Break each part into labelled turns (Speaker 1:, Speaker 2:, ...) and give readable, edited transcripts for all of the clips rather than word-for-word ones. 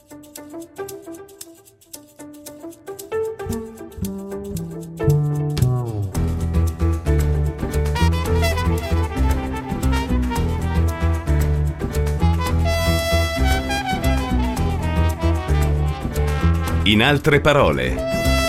Speaker 1: In altre parole.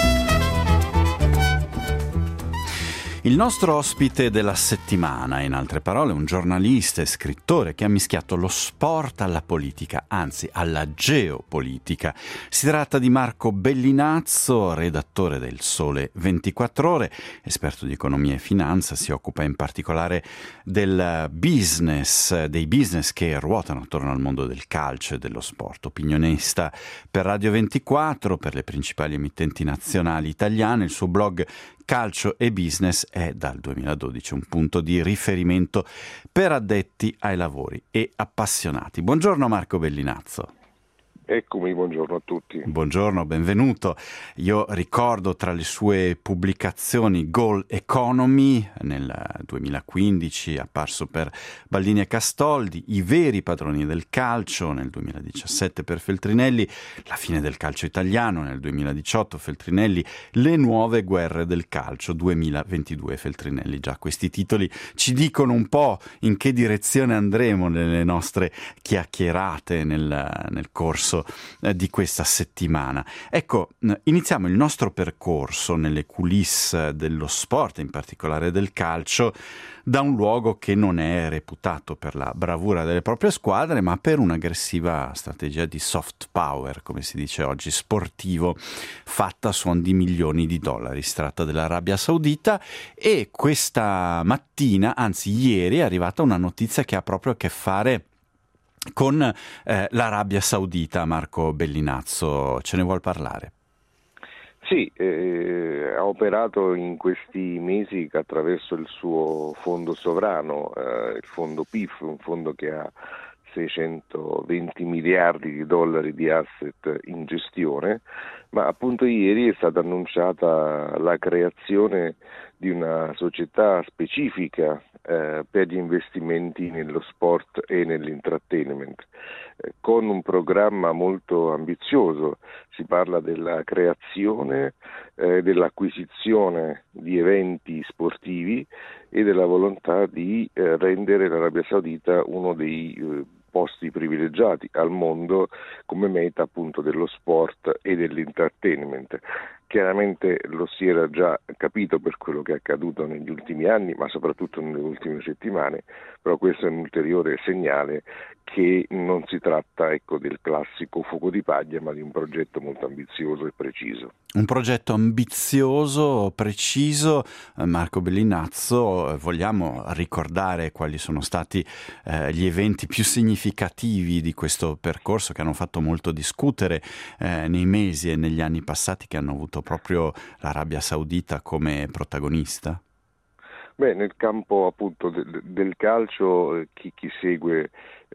Speaker 2: Il nostro ospite della settimana, in altre parole, un giornalista e scrittore che ha mischiato lo sport alla politica, anzi alla geopolitica. Si tratta di Marco Bellinazzo, redattore del Sole 24 Ore, esperto di economia e finanza, si occupa in particolare del business, dei business che ruotano attorno al mondo del calcio e dello sport. Opinionista per Radio 24, per le principali emittenti nazionali italiane, il suo blog Calcio e Business è dal 2012 un punto di riferimento per addetti ai lavori e appassionati. Buongiorno Marco Bellinazzo.
Speaker 3: Eccomi, buongiorno a tutti.
Speaker 2: Buongiorno, benvenuto. Io ricordo tra le sue pubblicazioni Goal Economy, nel 2015 apparso per Baldini e Castoldi, I veri padroni del calcio, nel 2017 per Feltrinelli, La fine del calcio italiano, nel 2018 Feltrinelli, Le nuove guerre del calcio, 2022 Feltrinelli. Già questi titoli ci dicono un po' in che direzione andremo nelle nostre chiacchierate nel corso di questa settimana. Ecco, iniziamo il nostro percorso nelle coulisses dello sport, in particolare del calcio, da un luogo che non è reputato per la bravura delle proprie squadre, ma per un'aggressiva strategia di soft power, come si dice oggi, sportivo, fatta a suon di milioni di dollari. Si tratta dell'Arabia Saudita e questa mattina, anzi ieri, è arrivata una notizia che ha proprio a che fare con l'Arabia Saudita. Marco Bellinazzo, ce ne vuol parlare?
Speaker 3: Sì, ha operato in questi mesi attraverso il suo fondo sovrano, il fondo PIF, un fondo che ha 620 miliardi di dollari di asset in gestione, ma appunto ieri è stata annunciata la creazione di una società specifica per gli investimenti nello sport e nell'entertainment, con un programma molto ambizioso. Si parla della creazione, dell'acquisizione di eventi sportivi e della volontà di rendere l'Arabia Saudita uno dei posti privilegiati al mondo come meta appunto dello sport e dell'entertainment. Chiaramente lo si era già capito per quello che è accaduto negli ultimi anni, ma soprattutto nelle ultime settimane, però questo è un ulteriore segnale che non si tratta, del classico fuoco di paglia, ma di un progetto molto ambizioso e preciso.
Speaker 2: Un progetto ambizioso, preciso. Marco Bellinazzo, vogliamo ricordare quali sono stati gli eventi più significativi di questo percorso che hanno fatto molto discutere nei mesi e negli anni passati, che hanno avuto proprio l'Arabia Saudita come protagonista?
Speaker 3: Beh, nel campo appunto del calcio, chi segue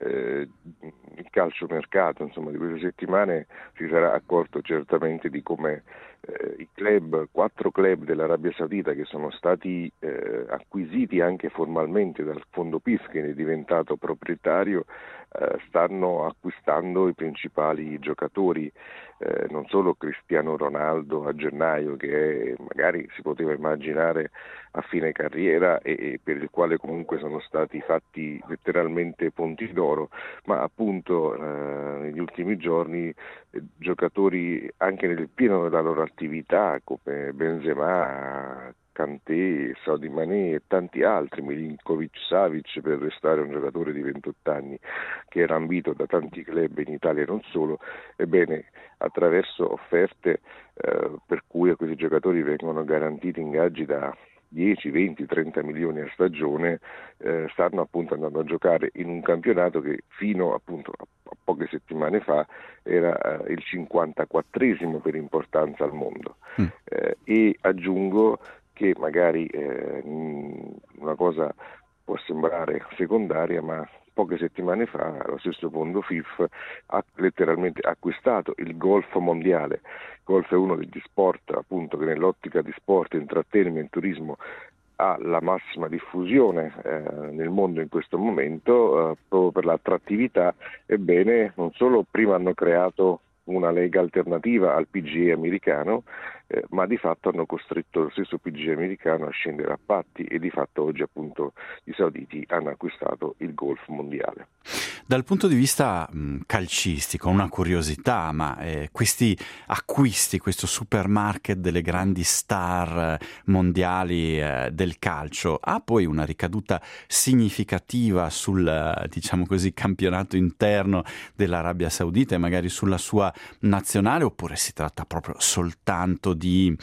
Speaker 3: il calciomercato, insomma, di queste settimane si sarà accorto certamente di come i club, 4 club dell'Arabia Saudita che sono stati acquisiti anche formalmente dal fondo PIF, che ne è diventato proprietario, stanno acquistando i principali giocatori, non solo Cristiano Ronaldo a gennaio, che magari si poteva immaginare a fine carriera e per il quale comunque sono stati fatti letteralmente ponti d'oro, ma appunto negli ultimi giorni giocatori anche nel pieno della loro attività come Benzema, Kanté, Sadio Mané e tanti altri, Milinkovic-Savic, per restare un giocatore di 28 anni che era ambito da tanti club in Italia e non solo. Ebbene, attraverso offerte per cui a questi giocatori vengono garantiti ingaggi da 10, 20, 30 milioni a stagione, stanno appunto andando a giocare in un campionato che fino appunto a poche settimane fa era il 54esimo per importanza al mondo. E aggiungo che magari una cosa può sembrare secondaria, ma poche settimane fa lo stesso fondo FIF ha letteralmente acquistato il golf mondiale. Il golf è uno degli sport appunto che nell'ottica di sport, entertainment, turismo ha la massima diffusione nel mondo in questo momento, proprio per l'attrattività. Ebbene, non solo prima hanno creato una lega alternativa al PGA americano, ma di fatto hanno costretto lo stesso PGA americano a scendere a patti e di fatto oggi appunto i sauditi hanno acquistato il golf mondiale.
Speaker 2: Dal punto di vista calcistico, una curiosità, ma questi acquisti, questo supermarket delle grandi star mondiali del calcio, ha poi una ricaduta significativa sul, diciamo così, campionato interno dell'Arabia Saudita e magari sulla sua nazionale, oppure si tratta proprio soltanto di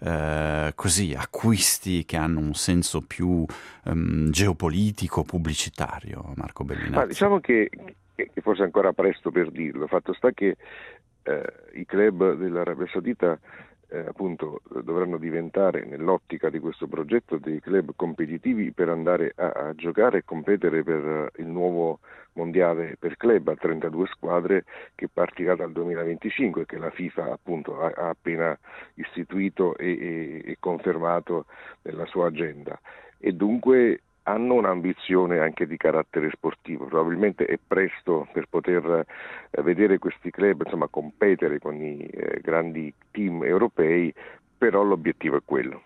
Speaker 2: così acquisti che hanno un senso più geopolitico, pubblicitario, Marco Bellinazzo?
Speaker 3: Ma diciamo che forse è ancora presto per dirlo. Fatto sta che i club dell'Arabia Saudita appunto dovranno diventare, nell'ottica di questo progetto, dei club competitivi per andare a giocare e competere per il nuovo mondiale per club a 32 squadre che partirà dal 2025, che la FIFA appunto ha appena istituito e confermato nella sua agenda, e dunque hanno un'ambizione anche di carattere sportivo. Probabilmente è presto per poter vedere questi club insomma competere con i grandi team europei, però l'obiettivo è quello.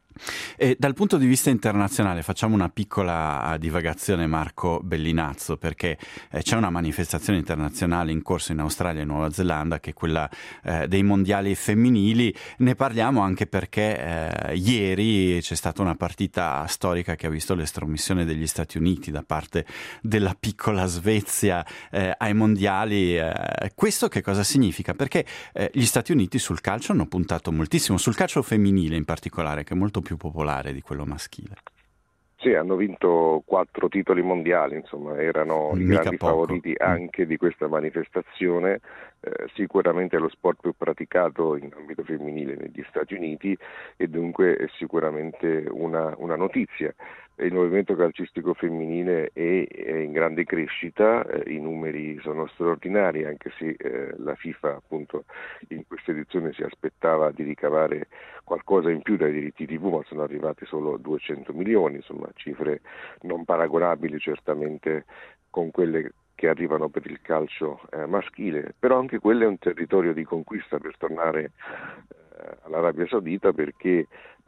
Speaker 2: E dal punto di vista internazionale facciamo una piccola divagazione, Marco Bellinazzo, perché c'è una manifestazione internazionale in corso in Australia e Nuova Zelanda, che è quella dei mondiali femminili. Ne parliamo anche perché ieri c'è stata una partita storica che ha visto l'estromissione degli Stati Uniti da parte della piccola Svezia ai mondiali. Questo che cosa significa? Perché gli Stati Uniti sul calcio hanno puntato moltissimo, sul calcio femminile in particolare, che è molto più popolare di quello maschile.
Speaker 3: Sì, hanno vinto 4 titoli mondiali, insomma, erano i grandi favoriti anche di questa manifestazione. Sicuramente è lo sport più praticato in ambito femminile negli Stati Uniti e dunque è sicuramente una notizia. Il movimento calcistico femminile è in grande crescita, i numeri sono straordinari, anche se la FIFA appunto in questa edizione si aspettava di ricavare qualcosa in più dai diritti TV, ma sono arrivati solo 200 milioni, insomma cifre non paragonabili certamente con quelle che arrivano per il calcio maschile, però anche quello è un territorio di conquista per tornare all'Arabia Saudita, perché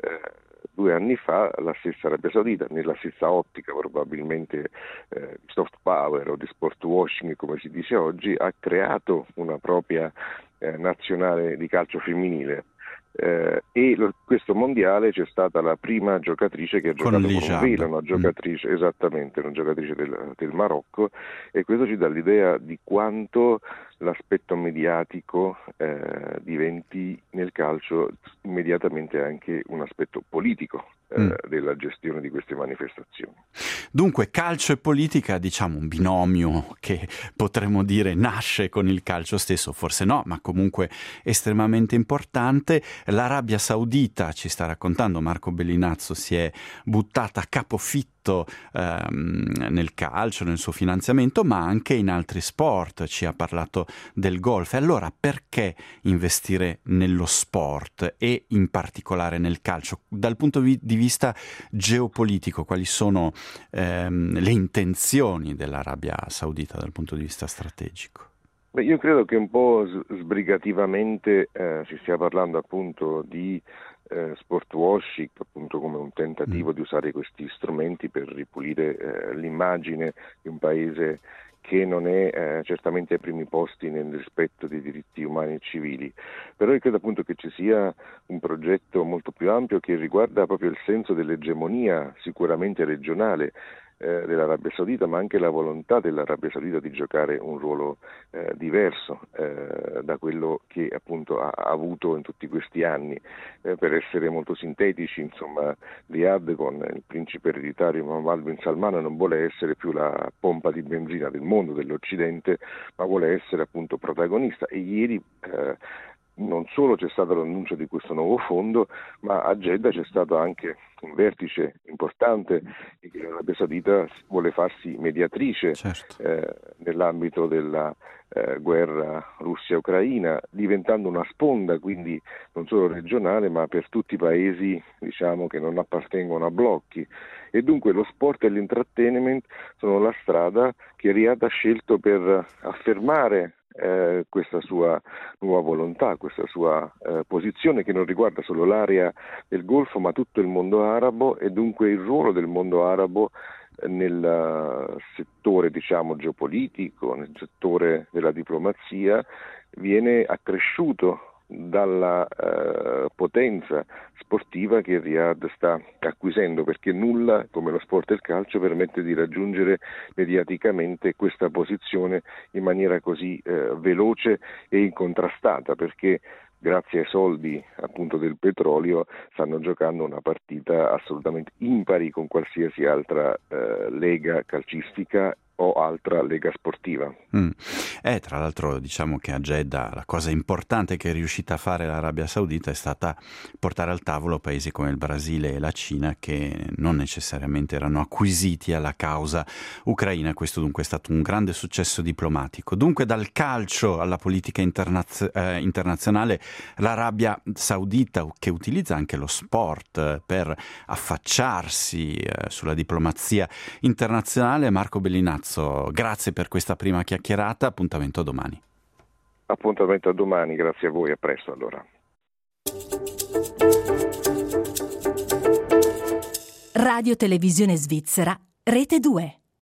Speaker 3: 2 anni fa la stessa Arabia Saudita, nella stessa ottica probabilmente di soft power o di sport washing come si dice oggi, ha creato una propria nazionale di calcio femminile. Questo mondiale c'è stata la prima giocatrice che ha giocato con un velo, una giocatrice, esattamente, una giocatrice del Marocco, e questo ci dà l'idea di quanto l'aspetto mediatico diventi nel calcio immediatamente anche un aspetto politico della gestione di queste manifestazioni.
Speaker 2: Dunque calcio e politica, diciamo un binomio che potremmo dire nasce con il calcio stesso, forse no, ma comunque estremamente importante. L'Arabia Saudita, ci sta raccontando Marco Bellinazzo, si è buttata a capofitto nel calcio, nel suo finanziamento, ma anche in altri sport. Ci ha parlato del golf. E allora perché investire nello sport e in particolare nel calcio? Dal punto di vista geopolitico, quali sono le intenzioni dell'Arabia Saudita dal punto di vista strategico?
Speaker 3: Beh, io credo che un po' sbrigativamente si stia parlando appunto di sport washing, appunto come un tentativo di usare questi strumenti per ripulire l'immagine di un paese che non è certamente ai primi posti nel rispetto dei diritti umani e civili. Però io credo appunto che ci sia un progetto molto più ampio che riguarda proprio il senso dell'egemonia sicuramente regionale dell'Arabia Saudita, ma anche la volontà dell'Arabia Saudita di giocare un ruolo diverso da quello che appunto ha avuto in tutti questi anni. Per essere molto sintetici, insomma, Riyadh con il principe ereditario Mohammed bin Salman non vuole essere più la pompa di benzina del mondo, dell'Occidente, ma vuole essere appunto protagonista, e ieri non solo c'è stato l'annuncio di questo nuovo fondo, ma a Jeddah c'è stato anche un vertice importante che l'Arabia Saudita vuole farsi mediatrice nell'ambito della guerra Russia-Ucraina, diventando una sponda quindi non solo regionale ma per tutti i paesi, diciamo, che non appartengono a blocchi. E dunque lo sport e l'entertainment sono la strada che Riyadh ha scelto per affermare questa sua nuova volontà, questa sua posizione che non riguarda solo l'area del Golfo ma tutto il mondo arabo, e dunque il ruolo del mondo arabo nel settore, diciamo, geopolitico, nel settore della diplomazia, viene accresciuto dalla potenza sportiva che Riyadh sta acquisendo, perché nulla come lo sport del calcio permette di raggiungere mediaticamente questa posizione in maniera così veloce e incontrastata, perché grazie ai soldi appunto del petrolio stanno giocando una partita assolutamente impari con qualsiasi altra lega calcistica o altra lega sportiva.
Speaker 2: Tra l'altro diciamo che a Jeddah la cosa importante che è riuscita a fare l'Arabia Saudita è stata portare al tavolo paesi come il Brasile e la Cina, che non necessariamente erano acquisiti alla causa ucraina. Questo dunque è stato un grande successo diplomatico. Dunque dal calcio alla politica internazionale, l'Arabia Saudita che utilizza anche lo sport per affacciarsi sulla diplomazia internazionale. Marco Bellinazzo, grazie per questa prima chiacchierata, appuntamento a domani.
Speaker 3: Appuntamento a domani, grazie a voi, a presto allora.
Speaker 4: Radio Televisione Svizzera, Rete 2.